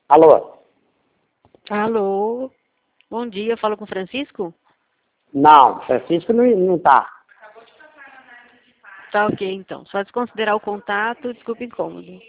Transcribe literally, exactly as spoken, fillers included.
Alô? Alô? Bom dia, falo com o Francisco? Não, Francisco não, não tá. Tá ok, então. Só desconsiderar o contato, desculpe o incômodo.